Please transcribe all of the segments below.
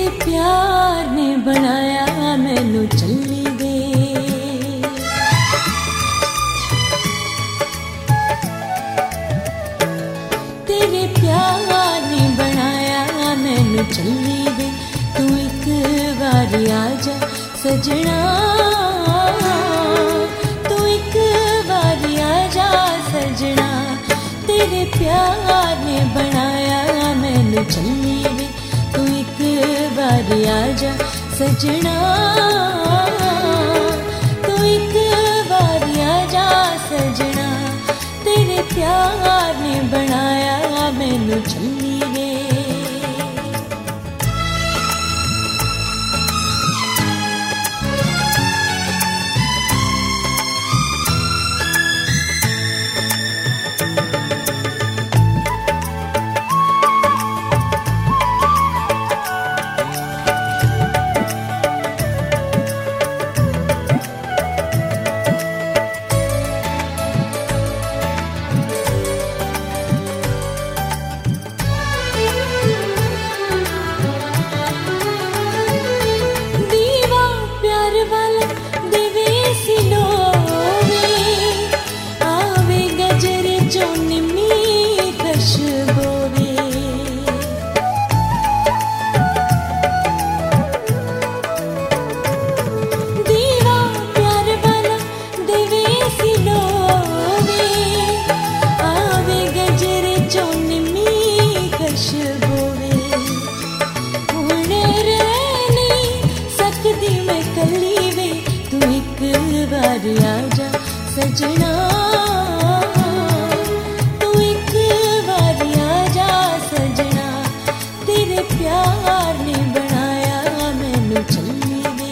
तेरे प्यार ने बनाया मैनू चली वे, तेरे प्यार ने बनाया मैनू चली वे। तू एक बारी आजा सजना, तू एक बारी आजा सजना, तेरे प्यार ने बनाया मैनू चली वे। तू एक बारी आजा सजना, तू एक बारी आजा सजना, तेरे प्यार ने बनाया मैनू चली वे। आजा सजना, तू एक बारी आजा सजना, तेरे प्यार ने बनाया मैनू चली वे।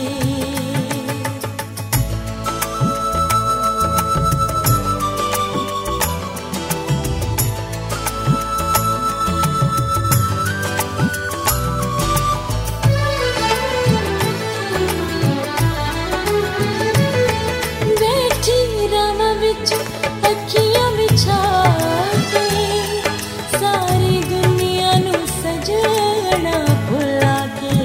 अखियां बिछा के सारी दुनिया नू सजना भुला के,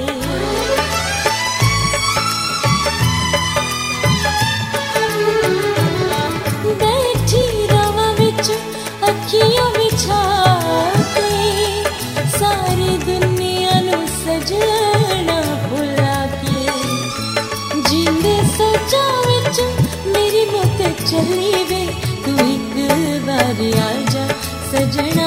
बैठी रवा बिच अखियां बिछा के सारी दुनिया नू सजना भुला के, जींदे सोचा विच मेरी मौत चली वे। तू एक बारी आजा सजना,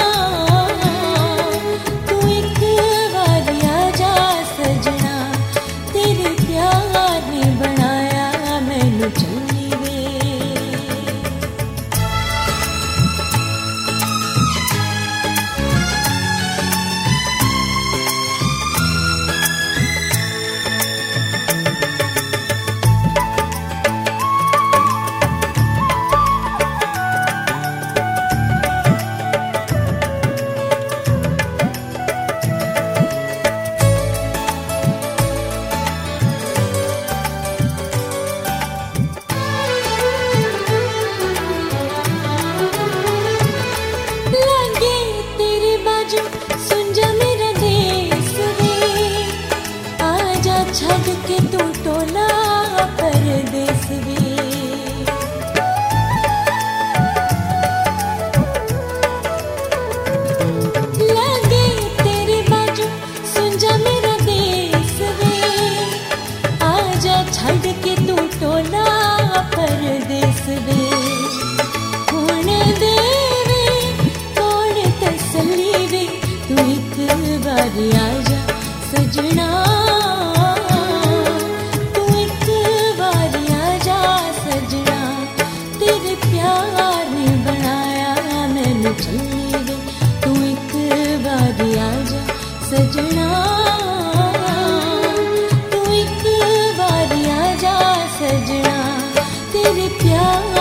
तू एक बारी आजा सजना, तेरे प्यार ने बनाया मैनू चली वे। छड़ के तू टोला परदेस वे, लगे तेरे बाजू सुन जा मेरा देश वे, आजा छड़ के तू टोला परदेस वे। कौन देवे कौन तसल्ली वे, तू एक बारी आजा सजना, प्यार ने बनाया मैनू चली वे। तू एक बारी आजा सजना, तू एक बारी आजा सजना, तेरे प्यार